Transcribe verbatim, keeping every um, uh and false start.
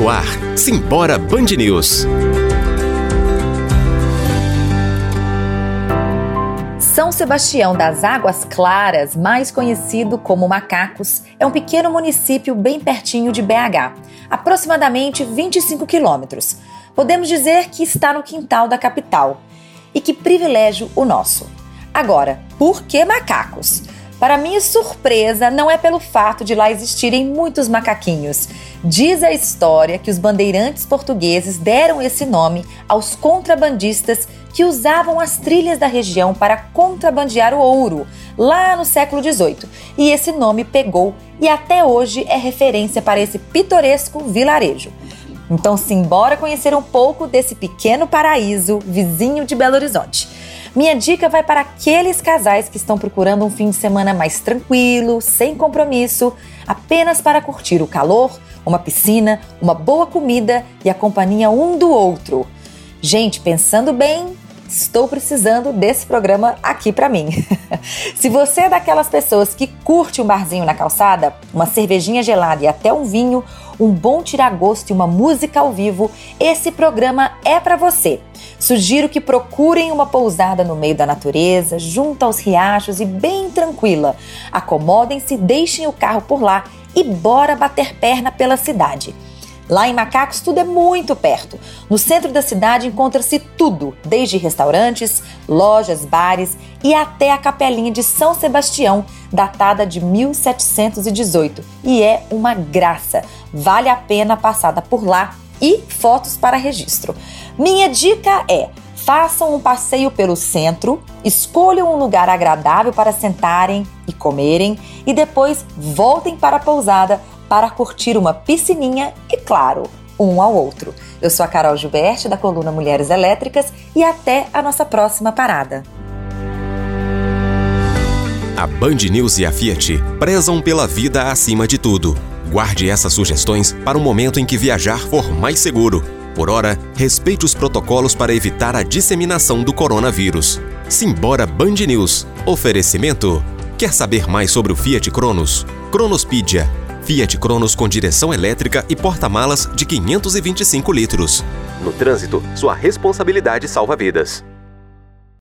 no ar, Simbora Band News. São Sebastião das Águas Claras, mais conhecido como Macacos, é um pequeno município bem pertinho de B H, aproximadamente vinte e cinco quilômetros. Podemos dizer que está no quintal da capital. E que privilégio o nosso! Agora, por que Macacos? Para minha surpresa, não é pelo fato de lá existirem muitos macaquinhos. Diz a história que os bandeirantes portugueses deram esse nome aos contrabandistas que usavam as trilhas da região para contrabandear o ouro, lá no século dezoito. E esse nome pegou e até hoje é referência para esse pitoresco vilarejo. Então, simbora conhecer um pouco desse pequeno paraíso vizinho de Belo Horizonte. Minha dica vai para aqueles casais que estão procurando um fim de semana mais tranquilo, sem compromisso, apenas para curtir o calor, uma piscina, uma boa comida e a companhia um do outro. Gente, pensando bem, estou precisando desse programa aqui para mim. Se você é daquelas pessoas que curte um barzinho na calçada, uma cervejinha gelada e até um vinho, um bom tiragosto e uma música ao vivo, esse programa é para você. Sugiro que procurem uma pousada no meio da natureza, junto aos riachos e bem tranquila. Acomodem-se, deixem o carro por lá e bora bater perna pela cidade. Lá em Macacos tudo é muito perto. No centro da cidade encontra-se tudo, desde restaurantes, lojas, bares e até a capelinha de São Sebastião, datada de mil setecentos e dezoito. E é uma graça. Vale a pena a passada por lá e fotos para registro. Minha dica é: façam um passeio pelo centro, escolham um lugar agradável para sentarem e comerem e depois voltem para a pousada para curtir uma piscininha e, claro, um ao outro. Eu sou a Carol Gilberti, da coluna Mulheres Elétricas, e até a nossa próxima parada. A Band News e a Fiat prezam pela vida acima de tudo. Guarde essas sugestões para o momento em que viajar for mais seguro. Por hora, respeite os protocolos para evitar a disseminação do coronavírus. Simbora Band News. Oferecimento. Quer saber mais sobre o Fiat Cronos? Cronospedia. Fiat Cronos com direção elétrica e porta-malas de quinhentos e vinte e cinco litros. No trânsito, sua responsabilidade salva vidas.